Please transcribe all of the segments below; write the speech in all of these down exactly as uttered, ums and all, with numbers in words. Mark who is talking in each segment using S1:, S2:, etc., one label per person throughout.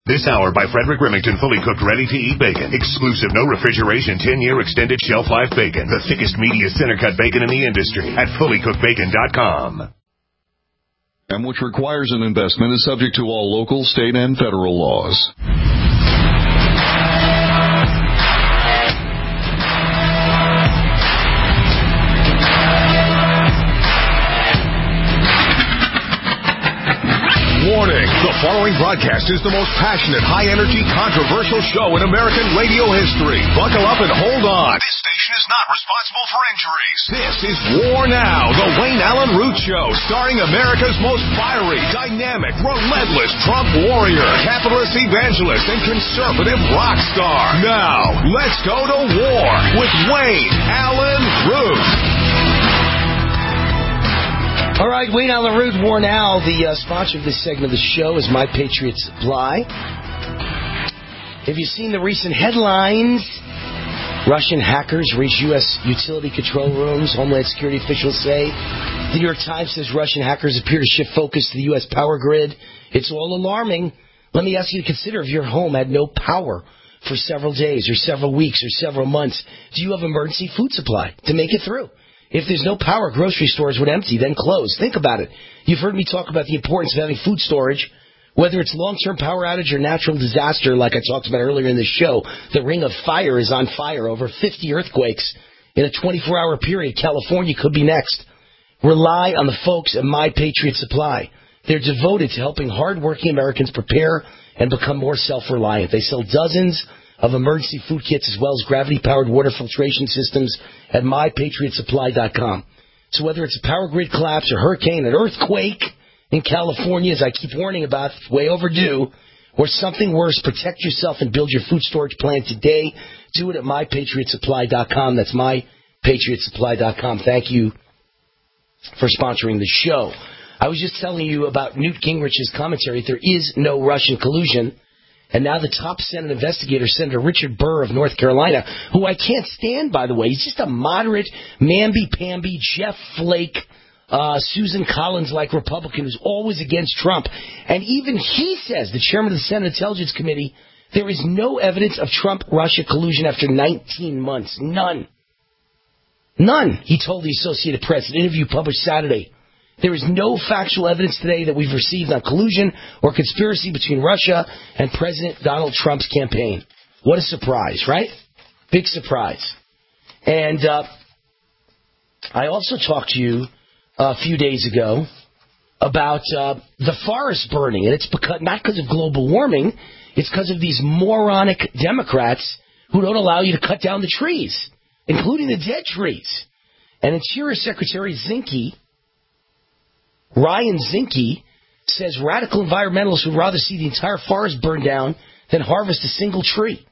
S1: This hour by Frederick Remington, fully cooked, ready-to-eat bacon. Exclusive, no refrigeration, ten-year extended shelf life bacon. The thickest, meatiest center-cut bacon in the industry at fully cooked bacon dot com.
S2: And which requires an investment is subject to all local, state, and federal laws.
S3: Warning, the following broadcast is the most passionate, high-energy, controversial show in American radio history. Buckle up and hold on. This station is not responsible for injuries. This is War Now, the Wayne Allen Root Show, starring America's most fiery, dynamic, relentless Trump warrior, capitalist evangelist, and conservative rock star. Now, let's go to war with Wayne Allen Root.
S4: All right, Wayne Allen Root, War Now. The uh, sponsor of this segment of the show is My Patriot Supply. Have you seen the recent headlines? Russian hackers reach U S utility control rooms, Homeland Security officials say. The New York Times says Russian hackers appear to shift focus to the U S power grid. It's all alarming. Let me ask you to consider if your home had no power for several days or several weeks or several months. Do you have emergency food supply to make it through? If there's no power, grocery stores would empty, then close. Think about it. You've heard me talk about the importance of having food storage. Whether it's long-term power outage or natural disaster, like I talked about earlier in this show, the ring of fire is on fire. Over fifty earthquakes in a twenty-four hour period. California could be next. Rely on the folks at My Patriot Supply. They're devoted to helping hard-working Americans prepare and become more self-reliant. They sell dozens of emergency food kits as well as gravity-powered water filtration systems at my patriot supply dot com. So whether it's a power grid collapse or hurricane, an earthquake in California, as I keep warning about, way overdue, or something worse, protect yourself and build your food storage plan today. Do it at my patriot supply dot com. That's my patriot supply dot com. Thank you for sponsoring the show. I was just telling you about Newt Gingrich's commentary. There is no Russian collusion. And now the top Senate investigator, Senator Richard Burr of North Carolina, who I can't stand, by the way. He's just a moderate, mamby-pamby, Jeff Flake, uh, Susan Collins-like Republican who's always against Trump. And even he says, the chairman of the Senate Intelligence Committee, there is no evidence of Trump-Russia collusion after nineteen months. None. None, he told the Associated Press in an interview published Saturday. There is no factual evidence today that we've received on collusion or conspiracy between Russia and President Donald Trump's campaign. What a surprise, right? Big surprise. And uh, I also talked to you a few days ago about uh, the forest burning. And it's because, not because of global warming. It's because of these moronic Democrats who don't allow you to cut down the trees, including the dead trees. And Interior Secretary Zinke, Ryan Zinke, says radical environmentalists would rather see the entire forest burn down than harvest a single tree.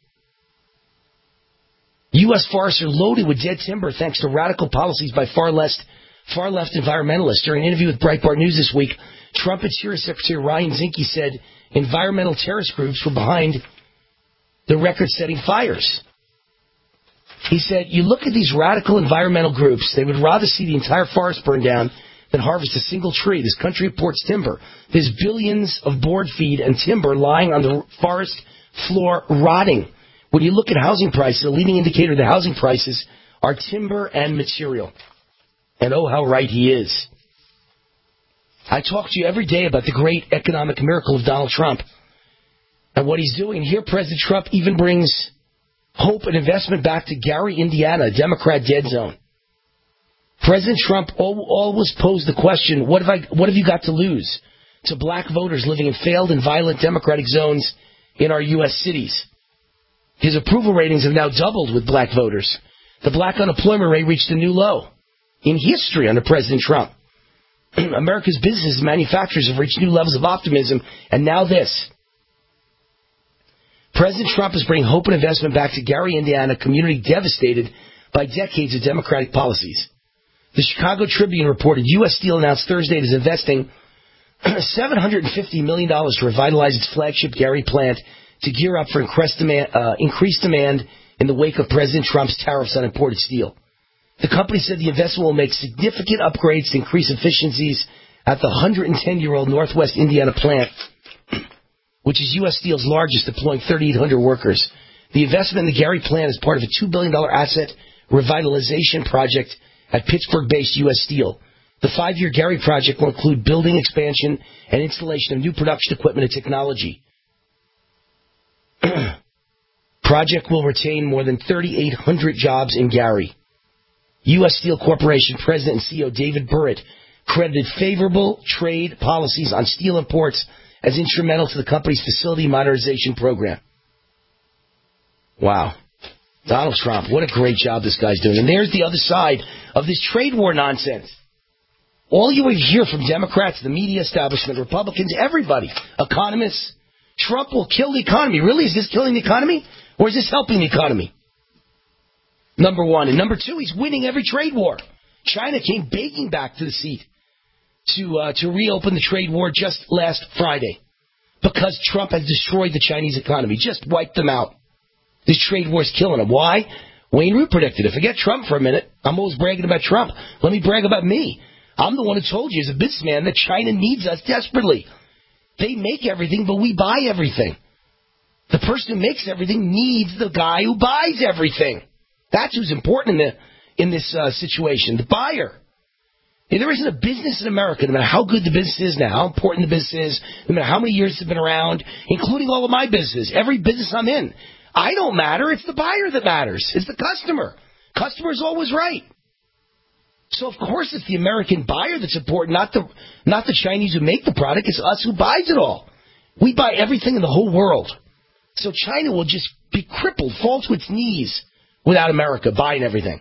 S4: U S forests are loaded with dead timber thanks to radical policies by far left, far left environmentalists. During an interview with Breitbart News this week, Trump Interior Secretary Ryan Zinke said environmental terrorist groups were behind the record-setting fires. He said, you look at these radical environmental groups, they would rather see the entire forest burn down than harvest a single tree. This country imports timber. There's billions of board feed and timber lying on the forest floor rotting. When you look at housing prices, a leading indicator of the housing prices are timber and material. And oh, how right he is. I talk to you every day about the great economic miracle of Donald Trump and what he's doing. Here, President Trump even brings hope and investment back to Gary, Indiana, a Democrat dead zone. President Trump always posed the question, what have I, what have you got to lose to black voters living in failed and violent Democratic zones in our U S cities? His approval ratings have now doubled with black voters. The black unemployment rate reached a new low in history under President Trump. America's businesses and manufacturers have reached new levels of optimism, and now this. President Trump is bringing hope and investment back to Gary, Indiana, a community devastated by decades of Democratic policies. The Chicago Tribune reported U S Steel announced Thursday it is investing seven hundred fifty million dollars to revitalize its flagship Gary plant to gear up for increased demand, uh, increased demand in the wake of President Trump's tariffs on imported steel. The company said the investment will make significant upgrades to increase efficiencies at the one hundred ten-year-old Northwest Indiana plant, which is U S Steel's largest, deploying thirty-eight hundred workers. The investment in the Gary plant is part of a two billion dollars asset revitalization project at Pittsburgh-based U S Steel. The five-year Gary project will include building expansion and installation of new production equipment and technology. Project will retain more than thirty-eight hundred jobs in Gary. U S Steel Corporation President and C E O David Burritt credited favorable trade policies on steel imports as instrumental to the company's facility modernization program. Wow. Donald Trump, what a great job this guy's doing. And there's the other side of this trade war nonsense. All you would hear from Democrats, the media establishment, Republicans, everybody, economists, Trump will kill the economy. Really? Is this killing the economy? Or is this helping the economy? Number one. And number two, he's winning every trade war. China came begging back to the seat to uh, to reopen the trade war just last Friday because Trump has destroyed the Chinese economy, just wiped them out. This trade war is killing them. Why? Wayne Root predicted it. Forget Trump for a minute. I'm always bragging about Trump. Let me brag about me. I'm the one who told you as a businessman that China needs us desperately. They make everything, but we buy everything. The person who makes everything needs the guy who buys everything. That's who's important in the in this uh, situation, the buyer. And there isn't a business in America, no matter how good the business is now, how important the business is, no matter how many years it's been around, including all of my businesses, every business I'm in. I don't matter. It's the buyer that matters. It's the customer. Customer's always right. So, of course, it's the American buyer that's important, not the not the Chinese who make the product. It's us who buys it all. We buy everything in the whole world. So China will just be crippled, fall to its knees without America buying everything.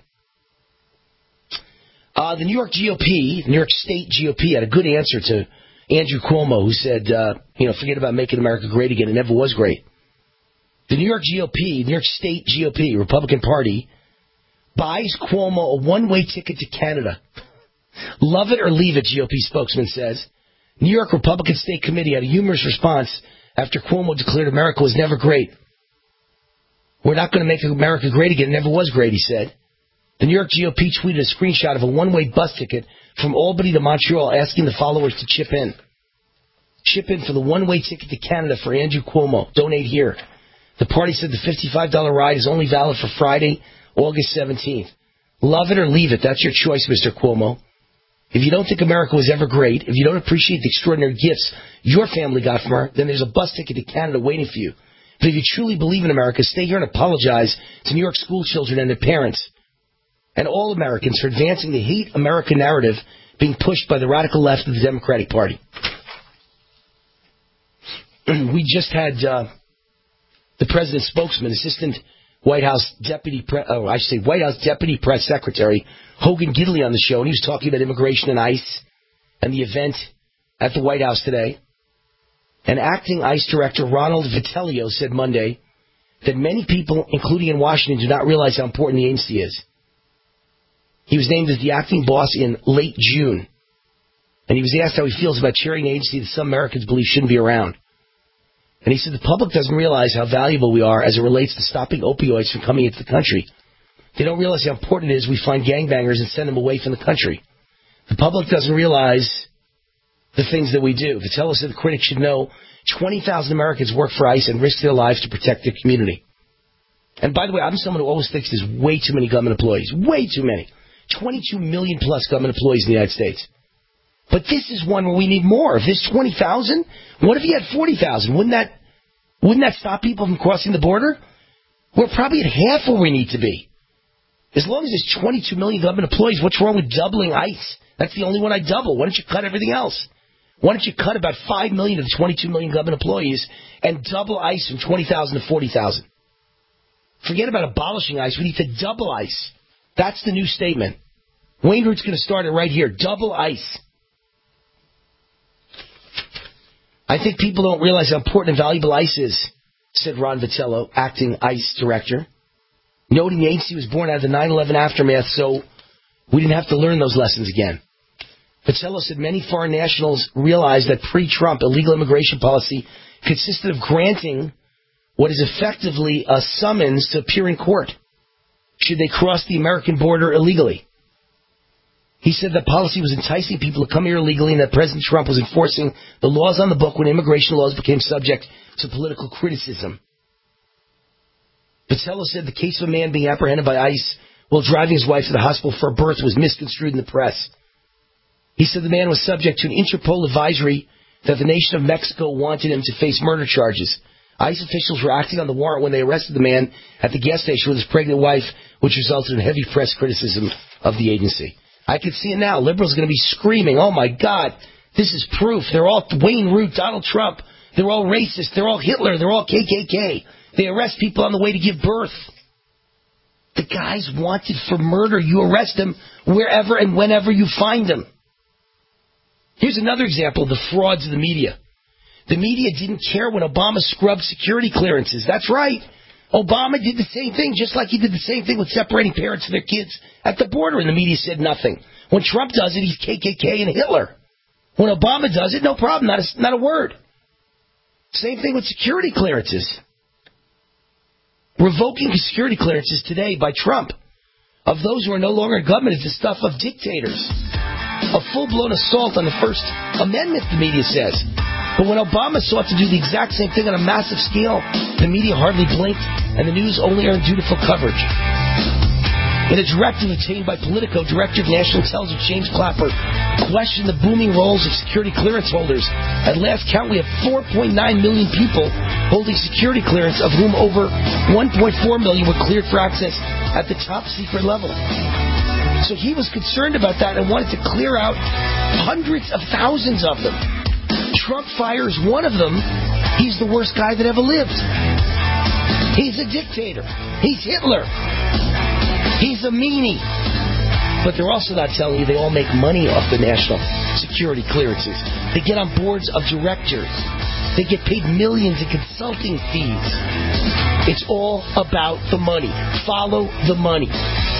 S4: Uh, the New York G O P, New York State G O P, had a good answer to Andrew Cuomo, who said, uh, you know, forget about making America great again. It never was great. The New York G O P, New York State G O P, Republican Party, buys Cuomo a one-way ticket to Canada. Love it or leave it, G O P spokesman says. New York Republican State Committee had a humorous response after Cuomo declared America was never great. We're not going to make America great again. It never was great, he said. The New York G O P tweeted a screenshot of a one-way bus ticket from Albany to Montreal asking the followers to chip in. Chip in for the one-way ticket to Canada for Andrew Cuomo. Donate here. The party said the fifty-five dollars ride is only valid for Friday, August seventeenth. Love it or leave it. That's your choice, Mister Cuomo. If you don't think America was ever great, if you don't appreciate the extraordinary gifts your family got from her, then there's a bus ticket to Canada waiting for you. But if you truly believe in America, stay here and apologize to New York school children and their parents and all Americans for advancing the hate America narrative being pushed by the radical left of the Democratic Party. We just had uh, the president's spokesman, Assistant White House Deputy, Pre- oh, I should say White House Deputy Press Secretary Hogan Gidley on the show, and he was talking about immigration and ICE and the event at the White House today. And acting ICE Director Ronald Vitello said Monday that many people, including in Washington, do not realize how important the agency is. He was named as the acting boss in late June, and he was asked how he feels about chairing an agency that some Americans believe shouldn't be around. And he said the public doesn't realize how valuable we are as it relates to stopping opioids from coming into the country. They don't realize how important it is we find gangbangers and send them away from the country. The public doesn't realize the things that we do. Vitello said the critics should know twenty thousand Americans work for ICE and risk their lives to protect their community. And by the way, I'm someone who always thinks there's way too many government employees. Way too many. twenty-two million plus government employees in the United States. But this is one where we need more. If there's twenty thousand, what if you had forty thousand? Wouldn't that, wouldn't that stop people from crossing the border? We're probably at half where we need to be. As long as there's twenty-two million government employees, what's wrong with doubling ICE? That's the only one I double. Why don't you cut everything else? Why don't you cut about five million of the twenty-two million government employees and double ICE from twenty thousand to forty thousand? Forget about abolishing ICE. We need to double ICE. That's the new statement. Wayne Root's going to start it right here. Double ICE. I think people don't realize how important and valuable ICE is, said Ron Vitello, acting ICE director, noting the agency was born out of the nine eleven aftermath, so we didn't have to learn those lessons again. Vitello said many foreign nationals realized that pre-Trump illegal immigration policy consisted of granting what is effectively a summons to appear in court should they cross the American border illegally. He said the policy was enticing people to come here illegally and that President Trump was enforcing the laws on the book when immigration laws became subject to political criticism. Patello said the case of a man being apprehended by ICE while driving his wife to the hospital for a birth was misconstrued in the press. He said the man was subject to an Interpol advisory that the nation of Mexico wanted him to face murder charges. ICE officials were acting on the warrant when they arrested the man at the gas station with his pregnant wife, which resulted in heavy press criticism of the agency. I can see it now. Liberals are going to be screaming, oh, my God, this is proof. They're all Wayne Root, Donald Trump. They're all racist. They're all Hitler. They're all K K K. They arrest people on the way to give birth. The guy's wanted for murder. You arrest him wherever and whenever you find him. Here's another example of the frauds of the media. The media didn't care when Obama scrubbed security clearances. That's right. Obama did the same thing, just like he did the same thing with separating parents and their kids at the border, and the media said nothing. When Trump does it, he's K K K and Hitler. When Obama does it, no problem, not a, not a word. Same thing with security clearances. Revoking security clearances today by Trump of those who are no longer in government is the stuff of dictators. A full-blown assault on the First Amendment, the media says. But when Obama sought to do the exact same thing on a massive scale, the media hardly blinked, and the news only earned dutiful coverage. In a directive obtained by Politico, Director of National Intelligence James Clapper questioned the booming roles of security clearance holders. At last count, we have four point nine million people holding security clearance, of whom over one point four million were cleared for access at the top secret level. So he was concerned about that and wanted to clear out hundreds of thousands of them. Trump fires one of them, he's the worst guy that ever lived. He's a dictator. He's Hitler. He's a meanie. But they're also not telling you they all make money off the national security clearances. They get on boards of directors. They get paid millions in consulting fees. It's all about the money. Follow the money.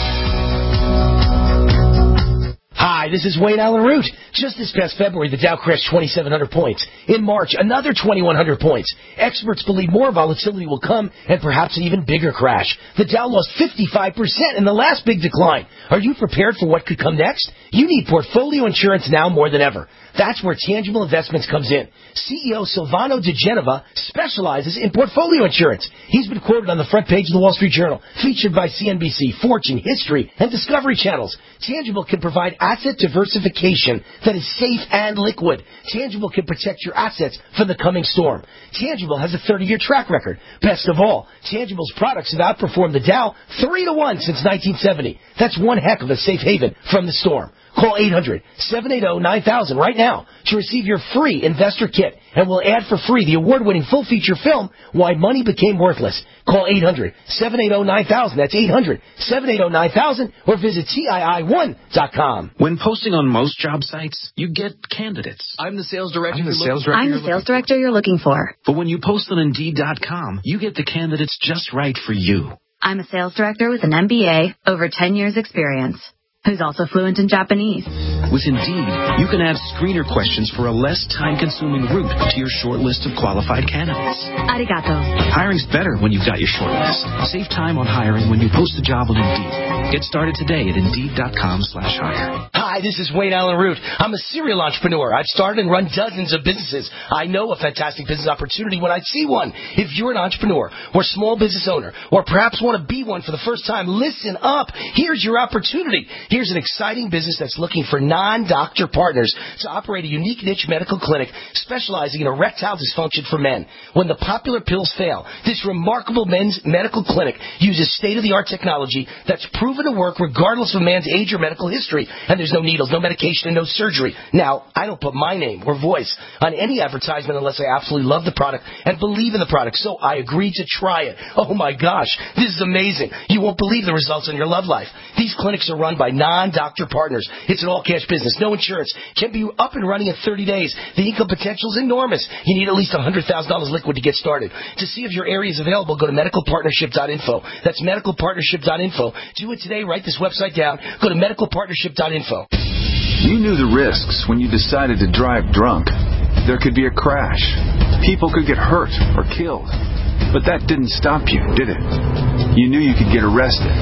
S4: Hi, this is Wayne Allen Root. Just this past February, the Dow crashed twenty-seven hundred points. In March, another twenty-one hundred points. Experts believe more volatility will come and perhaps an even bigger crash. The Dow lost fifty-five percent in the last big decline. Are you prepared for what could come next? You need portfolio insurance now more than ever. That's where Tangible Investments comes in. C E O Silvano De Genova specializes in portfolio insurance. He's been quoted on the front page of the Wall Street Journal, featured by C N B C, Fortune, History, and Discovery Channels. Tangible can provide asset diversification that is safe and liquid. Tangible can protect your assets from the coming storm. Tangible has a thirty-year track record. Best of all, Tangible's products have outperformed the Dow three to one since nineteen seventy. That's one heck of a safe haven from the storm. Call eight hundred, seven eight zero, nine thousand right now to receive your free investor kit, and we'll add for free the award-winning full-feature film, Why Money Became Worthless. Call eight hundred, seven eight zero, nine thousand. That's eight hundred, seven eight zero, nine thousand, or visit T I I one dot com.
S5: When posting on most job sites, you get candidates.
S6: I'm the sales director.
S5: I'm the
S6: sales
S5: director.
S7: I'm the sales director you're looking for.
S5: But when you post on Indeed dot com, you get the candidates just right for you.
S7: I'm a sales director with an M B A, over ten years experience, who's also fluent in Japanese.
S5: With Indeed, you can add screener questions for a less time-consuming route to your short list of qualified candidates.
S7: Arigato.
S5: Hiring's better when you've got your short list. Save time on hiring when you post a job on Indeed. Get started today at Indeed dot com slash hire.
S4: Hi, this is Wayne Allen Root. I'm a serial entrepreneur. I've started and run dozens of businesses. I know a fantastic business opportunity when I see one. If you're an entrepreneur or small business owner or perhaps want to be one for the first time, listen up. Here's your opportunity. Here's an exciting business that's looking for non-doctor partners to operate a unique niche medical clinic specializing in erectile dysfunction for men. When the popular pills fail, this remarkable men's medical clinic uses state-of-the-art technology that's proven to work regardless of a man's age or medical history. And there's no needles, no medication, and no surgery. Now, I don't put my name or voice on any advertisement unless I absolutely love the product and believe in the product. So I agreed to try it. Oh, my gosh. This is amazing. You won't believe the results in your love life. These clinics are run by non-doctor partners. It's an all-cash business, no insurance. Can be up and running in thirty days. The income potential is enormous. You need at least one hundred thousand dollars liquid to get started. To see if your area is available, go to medical partnership dot info. That's medical partnership dot info. Do it today. Write this website down. Go to medical partnership dot info.
S8: You knew the risks when you decided to drive drunk. There could be a crash. People could get hurt or killed. But that didn't stop you, did it? You knew you could get arrested.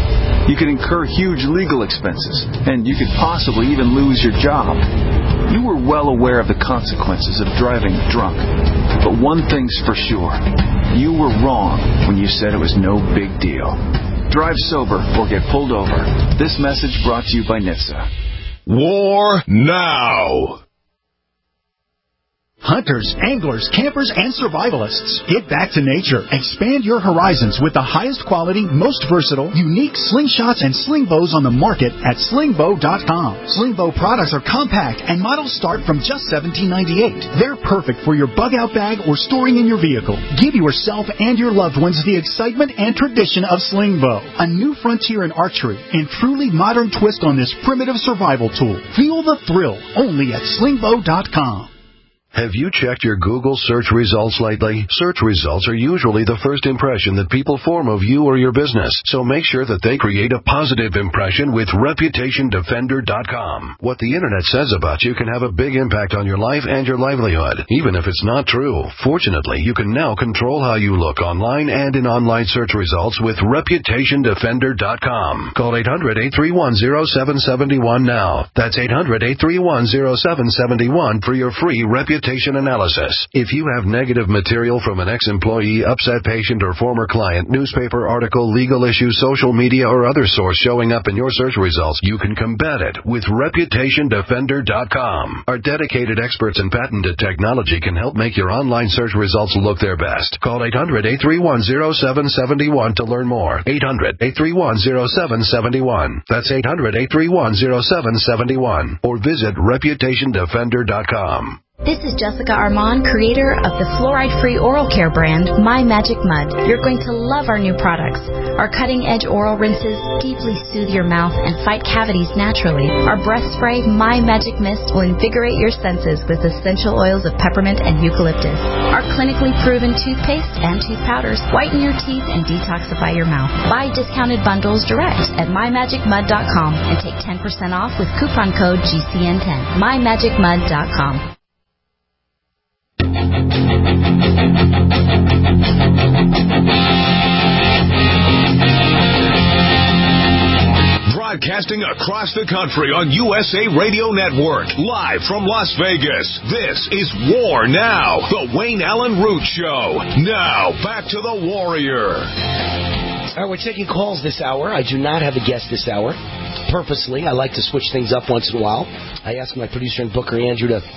S8: You could incur huge legal expenses, and you could possibly even lose your job. You were well aware of the consequences of driving drunk. But one thing's for sure. You were wrong when you said it was no big deal. Drive sober or get pulled over. This message brought to you by N H T S A.
S3: War now.
S6: Hunters, anglers, campers, and survivalists, get back to nature. Expand your horizons with the highest quality, most versatile, unique slingshots and sling bows on the market at sling bow dot com. Sling bow products are compact and models start from just seventeen ninety-eight. They're perfect for your bug-out bag or storing in your vehicle. Give yourself and your loved ones the excitement and tradition of sling bow, a new frontier in archery and truly modern twist on this primitive survival tool. Feel the thrill only at sling bow dot com.
S9: Have you checked your Google search results lately? Search results are usually the first impression that people form of you or your business, so make sure that they create a positive impression with reputation defender dot com. What the Internet says about you can have a big impact on your life and your livelihood, even if it's not true. Fortunately, you can now control how you look online and in online search results with reputation defender dot com. Call eight hundred, eight three one, zero seven seven one now. That's eight hundred, eight three one, zero seven seven one for your free reputation analysis. If you have negative material from an ex-employee, upset patient, or former client, newspaper article, legal issue, social media, or other source showing up in your search results, you can combat it with reputation defender dot com. Our dedicated experts in patented technology can help make your online search results look their best. Call eight hundred, eight three one, zero seven seven one to learn more. eight hundred, eight three one, zero seven seven one. That's eight hundred, eight three one, zero seven seven one. Or visit reputation defender dot com.
S10: This is Jessica Armand, creator of the fluoride-free oral care brand, My Magic Mud. You're going to love our new products. Our cutting-edge oral rinses deeply soothe your mouth and fight cavities naturally. Our breath spray, My Magic Mist, will invigorate your senses with essential oils of peppermint and eucalyptus. Our clinically proven toothpaste and tooth powders whiten your teeth and detoxify your mouth. Buy discounted bundles direct at my magic mud dot com and take ten percent off with coupon code G C N ten. my magic mud dot com.
S3: Broadcasting across the country on U S A Radio Network, live from Las Vegas. This is War Now, the Wayne Allen Root Show. Now, back to the Warrior.
S4: All right, we're taking calls this hour. I do not have a guest this hour. Purposely, I like to switch things up once in a while. I asked my producer and booker, Andrew, to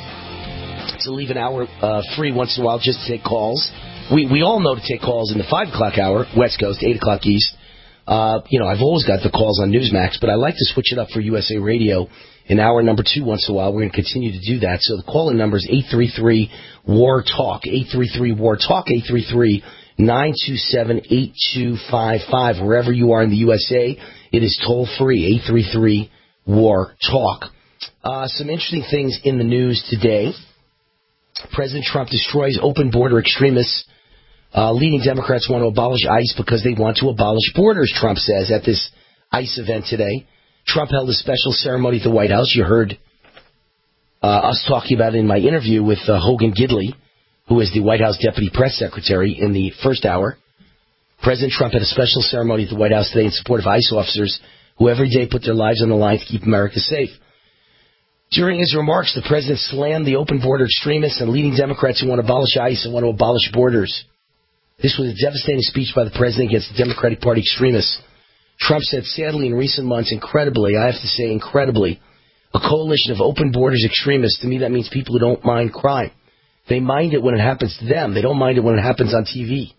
S4: to leave an hour uh, free once in a while just to take calls. We we all know to take calls in the five o'clock hour, West Coast, eight o'clock East. Uh, you know, I've always got the calls on Newsmax, but I like to switch it up for U S A Radio in hour number two once in a while. We're going to continue to do that. So the call-in number is eight three three, W A R, TALK, eight three three, W A R, TALK, eight three three, nine two seven, eight two five five. Wherever you are in the U S A, it is toll-free, eight three three, W A R, TALK. Uh, some interesting things in the news today. President Trump destroys open border extremists. Uh, leading Democrats want to abolish ICE because they want to abolish borders, Trump says at this ICE event today. Trump held a special ceremony at the White House. You heard uh, us talking about it in my interview with uh, Hogan Gidley, who is the White House Deputy Press Secretary, in the first hour. President Trump had a special ceremony at the White House today in support of ICE officers who every day put their lives on the line to keep America safe. During his remarks, the president slammed the open border extremists and leading Democrats who want to abolish ICE and want to abolish borders. This was a devastating speech by the president against the Democratic Party extremists. Trump said, sadly, in recent months, incredibly, I have to say incredibly, a coalition of open borders extremists, to me that means people who don't mind crime. They mind it when it happens to them. They don't mind it when it happens on T V.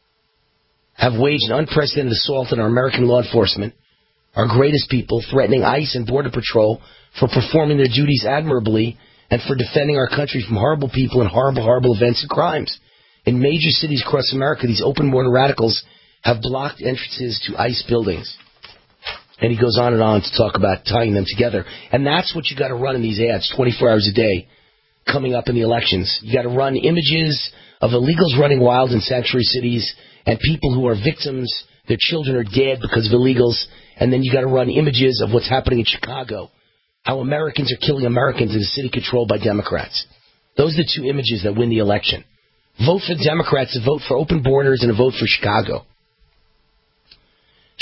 S4: Have waged an unprecedented assault on our American law enforcement, our greatest people, threatening ICE and Border Patrol for performing their duties admirably and for defending our country from horrible people and horrible, horrible events and crimes. In major cities across America, these open border radicals have blocked entrances to ICE buildings. And he goes on and on to talk about tying them together. And that's what you got to run in these ads twenty-four hours a day coming up in the elections. You got to run images of illegals running wild in sanctuary cities and people who are victims, their children are dead because of illegals. And then you got to run images of what's happening in Chicago, how Americans are killing Americans in a city controlled by Democrats. Those are the two images that win the election. Vote for Democrats, a vote for open borders, and a vote for Chicago.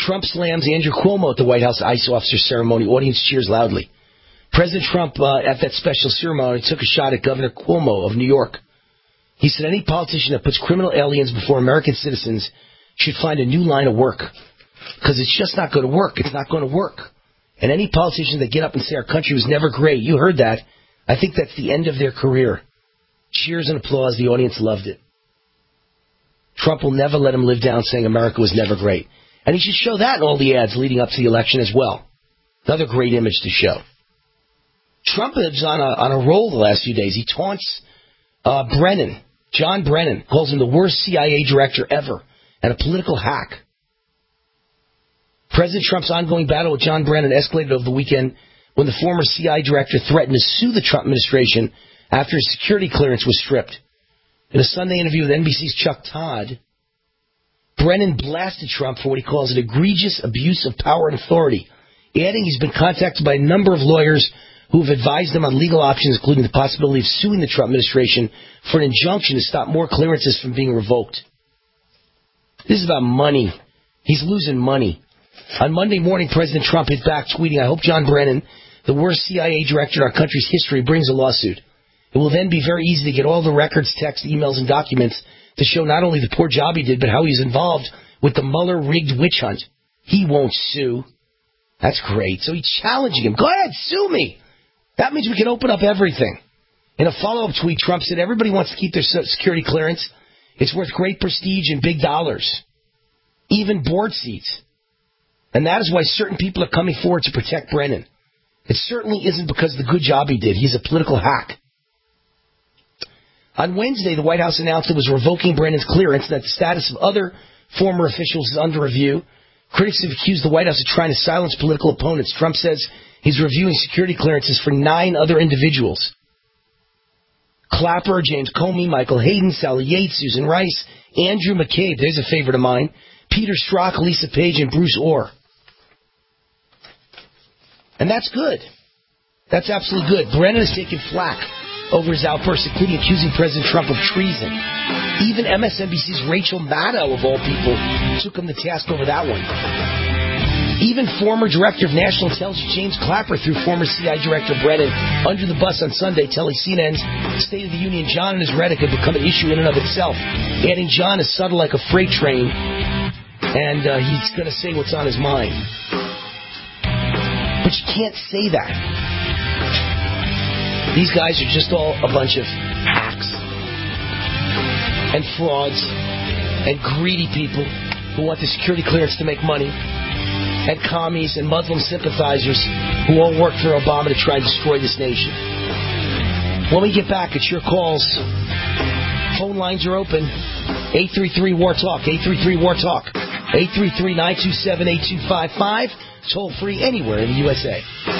S4: Trump slams Andrew Cuomo at the White House ICE officer ceremony. Audience cheers loudly. President Trump, uh, at that special ceremony, took a shot at Governor Cuomo of New York. He said any politician that puts criminal aliens before American citizens should find a new line of work. Because it's just not going to work. It's not going to work. And any politicians that get up and say our country was never great, you heard that, I think that's the end of their career. Cheers and applause. The audience loved it. Trump will never let him live down saying America was never great. And he should show that in all the ads leading up to the election as well. Another great image to show. Trump is on a, on a roll the last few days. He taunts uh, Brennan, John Brennan, calls him the worst C I A director ever and a political hack. President Trump's ongoing battle with John Brennan escalated over the weekend when the former C I A director threatened to sue the Trump administration after his security clearance was stripped. In a Sunday interview with N B C's Chuck Todd, Brennan blasted Trump for what he calls an egregious abuse of power and authority, adding he's been contacted by a number of lawyers who have advised him on legal options, including the possibility of suing the Trump administration for an injunction to stop more clearances from being revoked. This is about money. He's losing money. On Monday morning, President Trump hit back, tweeting, I hope John Brennan, the worst C I A director in our country's history, brings a lawsuit. It will then be very easy to get all the records, texts, emails, and documents to show not only the poor job he did, but how he's involved with the Mueller-rigged witch hunt. He won't sue. That's great. So he's challenging him. Go ahead, sue me. That means we can open up everything. In a follow-up tweet, Trump said everybody wants to keep their security clearance. It's worth great prestige and big dollars, even board seats. And that is why certain people are coming forward to protect Brennan. It certainly isn't because of the good job he did. He's a political hack. On Wednesday, the White House announced it was revoking Brennan's clearance and that the status of other former officials is under review. Critics have accused the White House of trying to silence political opponents. Trump says he's reviewing security clearances for nine other individuals. Clapper, James Comey, Michael Hayden, Sally Yates, Susan Rice, Andrew McCabe, there's a favorite of mine, Peter Strzok, Lisa Page, and Bruce Orr. And that's good. That's absolutely good. Brennan has taken flack over his outbursts, including accusing President Trump of treason. Even M S N B C's Rachel Maddow, of all people, took him to task over that one. Even former Director of National Intelligence James Clapper threw former C I A Director Brennan under the bus on Sunday, telling C N N's State of the Union John and his rhetoric had become an issue in and of itself, adding John is subtle like a freight train, and uh, he's going to say what's on his mind. But you can't say that. These guys are just all a bunch of hacks and frauds and greedy people who want the security clearance to make money, and commies and Muslim sympathizers who all work for Obama to try and destroy this nation. When we get back, it's your calls. Phone lines are open. eight three three, W A R, TALK. eight three three, W A R, TALK. eight three three, nine two seven, eight two five five. Toll free anywhere in the U S A.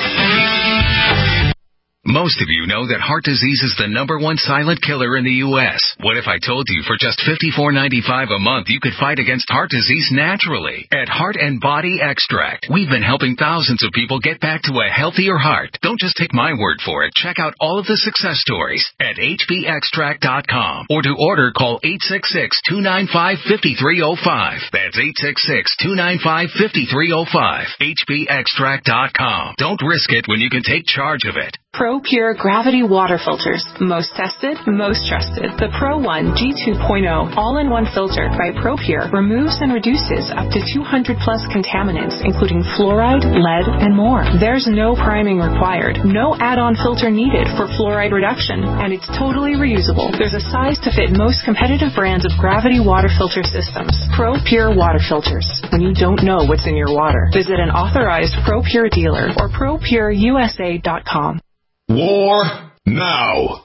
S3: Most of you know that heart disease is the number one silent killer in the U S What if I told you for just fifty-four ninety-five a month you could fight against heart disease naturally? At Heart and Body Extract, we've been helping thousands of people get back to a healthier heart. Don't just take my word for it. Check out all of the success stories at H B extract dot com. Or to order, call eight six six, two nine five, five three zero five. That's eight six six, two nine five, five three zero five. H B extract dot com. Don't risk it when you can take charge of it.
S11: ProPure Gravity Water Filters. Most tested, most trusted. The Pro one G two point oh all-in-one filter by ProPure removes and reduces up to two hundred plus contaminants, including fluoride, lead, and more. There's no priming required, no add-on filter needed for fluoride reduction, and it's totally reusable. There's a size to fit most competitive brands of gravity water filter systems. ProPure Water Filters. When you don't know what's in your water, visit an authorized ProPure dealer or pro pure U S A dot com.
S3: War now.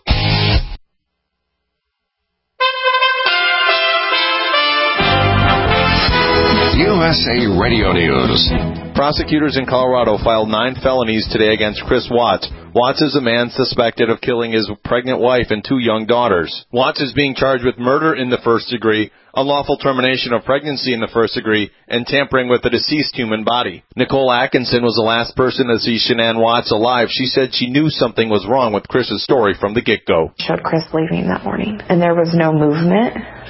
S3: U S A Radio News.
S12: Prosecutors in Colorado filed nine felonies today against Chris Watts. Watts is a man suspected of killing his pregnant wife and two young daughters. Watts is being charged with murder in the first degree, unlawful termination of pregnancy in the first degree, and tampering with a deceased human body. Nicole Atkinson was the last person to see Shanann Watts alive. She said she knew something was wrong with Chris's story from the get-go.
S13: Showed Chris leaving that morning, and there was no movement.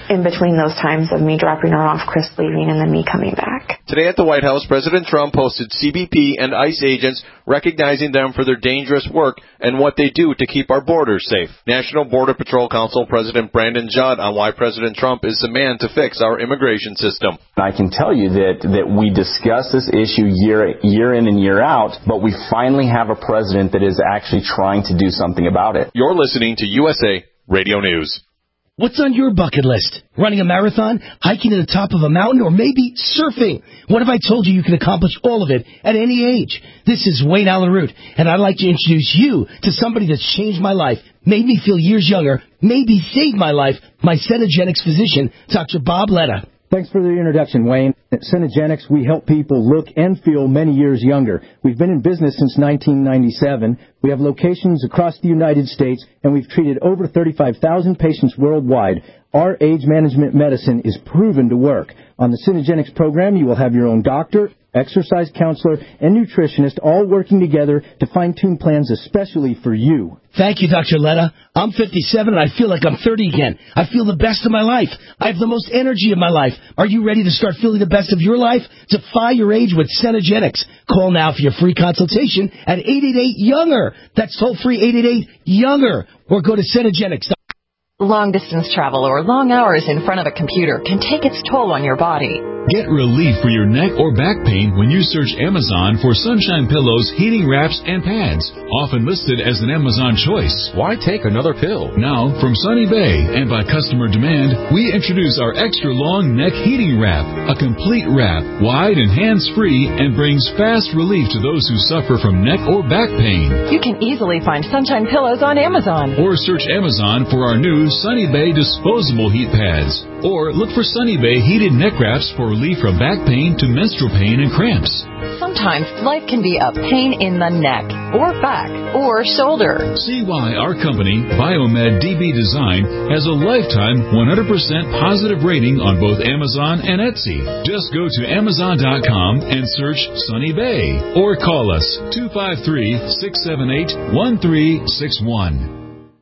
S13: in between those times of me dropping her off, Chris leaving, and then me coming back.
S12: Today at the White House, President Trump hosted C B P and ICE agents, recognizing them for their dangerous work and what they do to keep our borders safe. National Border Patrol Council President Brandon Judd on why President Trump is the man to fix our immigration system.
S14: I can tell you that, that we discuss this issue year, year in and year out, but we finally have a president that is actually trying to do something about it.
S12: You're listening to U S A Radio News.
S4: What's on your bucket list? Running a marathon, hiking to the top of a mountain, or maybe surfing? What if I told you you could accomplish all of it at any age? This is Wayne Allen Root, and I'd like to introduce you to somebody that's changed my life, made me feel years younger, maybe saved my life, my Cenegenics physician, Doctor Bob Letta.
S15: Thanks for the introduction, Wayne. At Cenegenics, we help people look and feel many years younger. We've been in business since nineteen ninety-seven. We have locations across the United States, and we've treated over thirty-five thousand patients worldwide. Our age management medicine is proven to work. On the Cenegenics program, you will have your own doctor, exercise counselor, and nutritionist all working together to fine-tune plans especially for you.
S4: Thank you, Doctor Letta. I'm fifty-seven and I feel like I'm thirty again. I feel the best of my life. I have the most energy of my life. Are you ready to start feeling the best of your life? Defy your age with Cenegenics. Call now for your free consultation at eight eight eight, younger. That's toll free eight eight eight, younger. Or go to Cenegenics.
S16: Long-distance travel or long hours in front of a computer can take its toll on your body.
S17: Get relief for your neck or back pain when you search Amazon for Sunshine Pillows, heating wraps, and pads, often listed as an Amazon choice. Why take another pill? Now, from Sunny Bay and by customer demand, we introduce our extra long neck heating wrap, a complete wrap, wide and hands-free, and brings fast relief to those who suffer from neck or back pain.
S16: You can easily find Sunshine Pillows on Amazon.
S17: Or search Amazon for our new Sunny Bay disposable heat pads. Or look for Sunny Bay heated neck wraps for relief from back pain to menstrual pain and cramps.
S16: Sometimes life can be a pain in the neck, or back, or shoulder.
S17: See why our company, Biomed D B Design, has a lifetime one hundred percent positive rating on both Amazon and Etsy. Just go to Amazon dot com and search Sunny Bay. Or call us two five three, six seven eight, one three six one.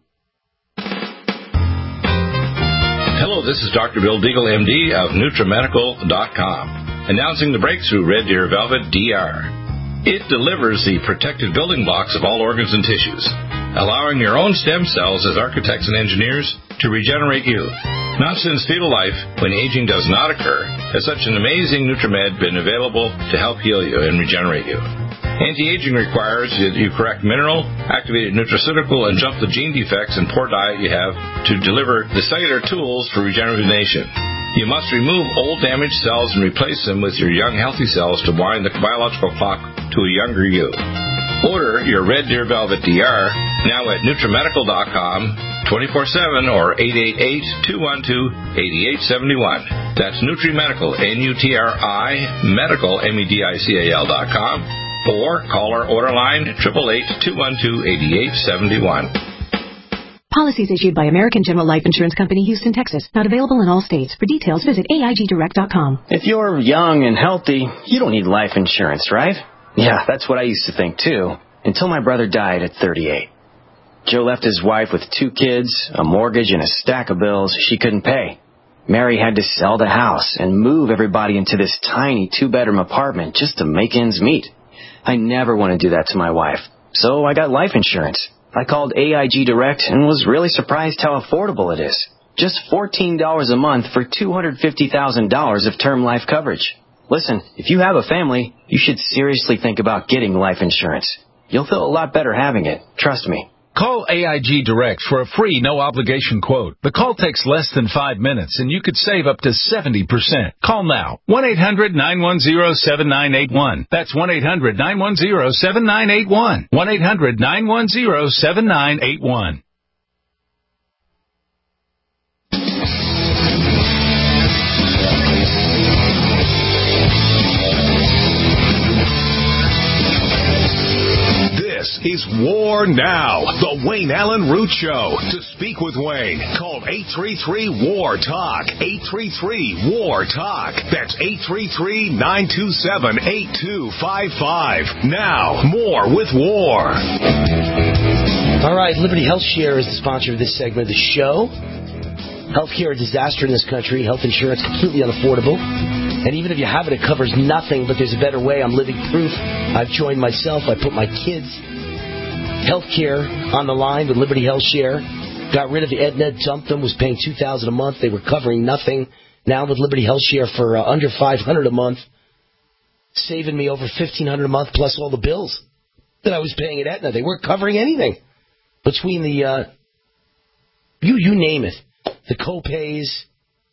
S18: Hello, this is Doctor Bill Deagle, M D of Nutramedical dot com, announcing the breakthrough Red Deer Velvet D R. It delivers the protected building blocks of all organs and tissues, allowing your own stem cells as architects and engineers to regenerate you. Not since fetal life, when aging does not occur, has such an amazing Nutramed been available to help heal you and regenerate you. Anti-aging requires that you correct mineral, activated nutraceutical, and jump the gene defects and poor diet you have to deliver the cellular tools for regeneration. You must remove old damaged cells and replace them with your young healthy cells to wind the biological clock to a younger you. Order your Red Deer Velvet D R now at Nutramedical dot com, twenty-four seven or eight eight eight, two one two, eight eight seven one. That's Nutrimedical, N U T R I, medical, M E D I C A L dot com. Or call our order line, eight eight eight, two one two, eight eight seven one.
S19: Policies issued by American General Life Insurance Company, Houston, Texas. Not available in all states. For details, visit A I G direct dot com.
S20: If you're young and healthy, you don't need life insurance, right? Yeah, that's what I used to think, too. Until my brother died at thirty-eight. Joe left his wife with two kids, a mortgage, and a stack of bills she couldn't pay. Mary had to sell the house and move everybody into this tiny two-bedroom apartment just to make ends meet. I never want to do that to my wife, so I got life insurance. I called A I G Direct and was really surprised how affordable it is. Just fourteen dollars a month for two hundred fifty thousand dollars of term life coverage. Listen, if you have a family, you should seriously think about getting life insurance. You'll feel a lot better having it, trust me.
S21: Call A I G Direct for a free no-obligation quote. The call takes less than five minutes, and you could save up to seventy percent. Call now. one eight hundred, nine one zero, seven nine eight one. That's one eight hundred, nine one zero, seven nine eight one. one eight hundred, nine one zero, seven nine eight one.
S3: This is War Now, the Wayne Allen Root Show. To speak with Wayne, call eight three three, W A R, TALK. eight three three, W A R, TALK. That's eight three three, nine two seven, eight two five five. Now, more with War.
S4: All right, Liberty Health Share is the sponsor of this segment of the show. Healthcare a disaster in this country. Health insurance completely unaffordable. And even if you have it, it covers nothing, but there's a better way. I'm living proof. I've joined myself. I put my kids' healthcare on the line with Liberty Health Share. Got rid of the Aetna, dumped them, was paying two thousand dollars a month. They were covering nothing. Now with Liberty Health Share for uh, under five hundred dollars a month, saving me over fifteen hundred dollars a month plus all the bills that I was paying at Aetna. They weren't covering anything. Between the, uh, you you name it, the co-pays,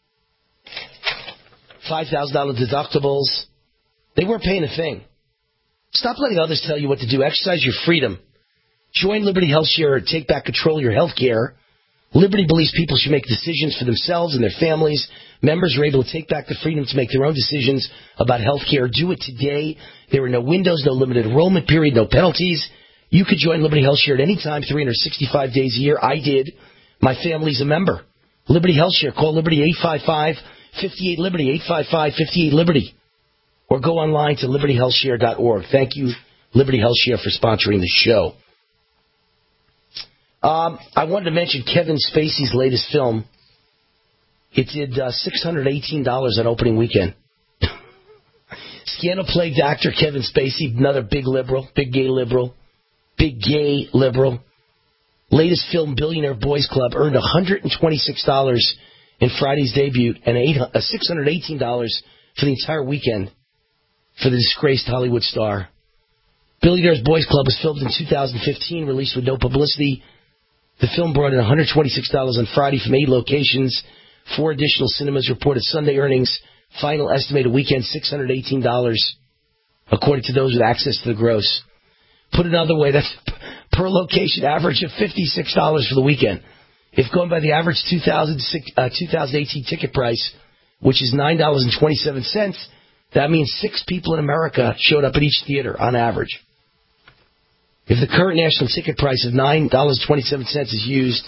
S4: five thousand dollars deductibles, they weren't paying a thing. Stop letting others tell you what to do. Exercise your freedom. Join Liberty Health Share and take back control of your health care. Liberty believes people should make decisions for themselves and their families. Members are able to take back the freedom to make their own decisions about health care. Do it today. There are no windows, no limited enrollment period, no penalties. You could join Liberty Health Share at any time, three hundred sixty-five days a year. I did. My family's a member. Liberty Health Share. Call Liberty eight five five, five eight, Liberty, eight five five, five eight, Liberty. Or go online to liberty health share dot org. Thank you, Liberty Health Share, for sponsoring the show. Um, I wanted to mention Kevin Spacey's latest film. It did uh, six hundred eighteen dollars on opening weekend. Scandal-plagued actor Kevin Spacey, another big liberal, big gay liberal, big gay liberal. Latest film, Billionaire Boys Club, earned one hundred twenty-six dollars in Friday's debut and eight, uh, six hundred eighteen dollars for the entire weekend for the disgraced Hollywood star. Billionaire Boys Club was filmed in two thousand fifteen, released with no publicity. The film brought in one hundred twenty-six dollars on Friday from eight locations. Four additional cinemas reported Sunday earnings. Final estimated weekend, six hundred eighteen dollars, according to those with access to the gross. Put another way, that's per location average of fifty-six dollars for the weekend. If going by the average two thousand eighteen ticket price, which is nine dollars and twenty-seven cents, that means six people in America showed up at each theater on average. If the current national ticket price of nine dollars and twenty-seven cents is used,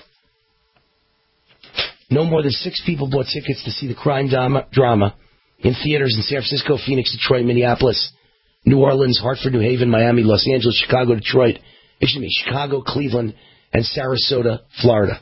S4: no more than six people bought tickets to see the crime drama, drama in theaters in San Francisco, Phoenix, Detroit, Minneapolis, New Orleans, Hartford, New Haven, Miami, Los Angeles, Chicago, Detroit, excuse me, Chicago, Cleveland, and Sarasota, Florida.